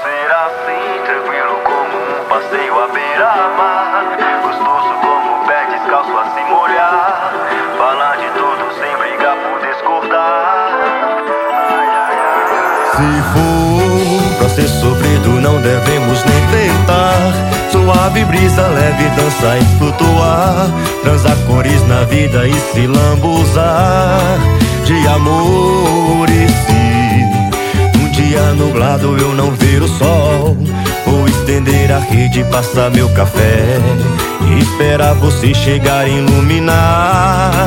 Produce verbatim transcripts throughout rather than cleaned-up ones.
ser assim, tranquilo como um passeio à beira-mar, gostoso como um pé descalço a se molhar, falar de tudo sem brigar por discordar. Ai, ai, ai. Se for pra ser sofrido, não devemos nem tentar. Suave brisa, leve dança e flutuar, transar cores na vida e se lambuzar de amor. E se um dia nublado eu não ver o sol, vou estender a rede, passar meu café e esperar você chegar e iluminar.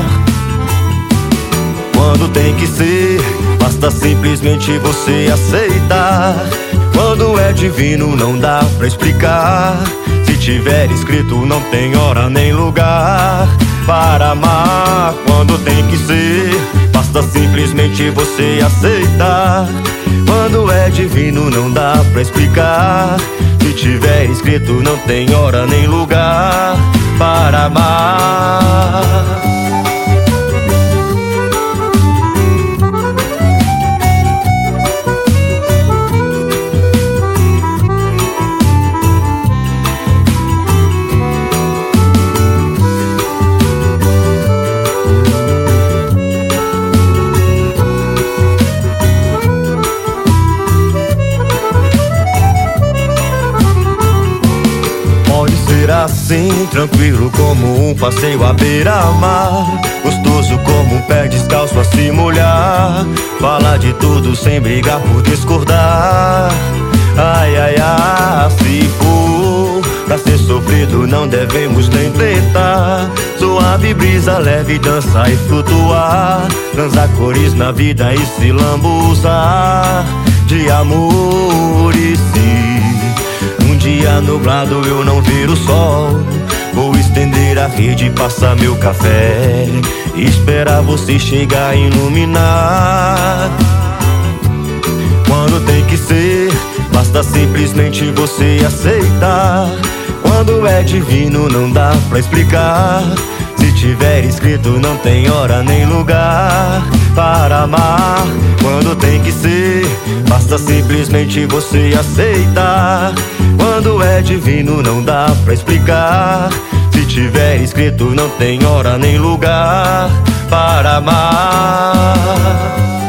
Quando tem que ser, basta simplesmente você aceitar. Quando é divino não dá pra explicar. Se tiver escrito não tem hora nem lugar para amar. Quando tem que ser, basta simplesmente você aceitar. Quando é divino não dá pra explicar. Se tiver escrito não tem hora nem lugar para amar. Assim, tranquilo como um passeio à beira-mar, gostoso como um pé descalço a se molhar, falar de tudo sem brigar por discordar. Ai, ai, ai, se for pra ser sofrido não devemos nem tentar. Suave brisa, leve dança e flutuar, transar cores na vida e se lambuzar de amor. E se um dia nublado eu não ver o sol, vou estender a rede, passar meu café e esperar você chegar e iluminar. Quando tem que ser, basta simplesmente você aceitar. Quando é divino não dá pra explicar. Se tiver escrito não tem hora nem lugar para amar. Quando tem que ser, basta simplesmente você aceitar. Quando é divino não dá pra explicar. Se tiver escrito não tem hora nem lugar para amar.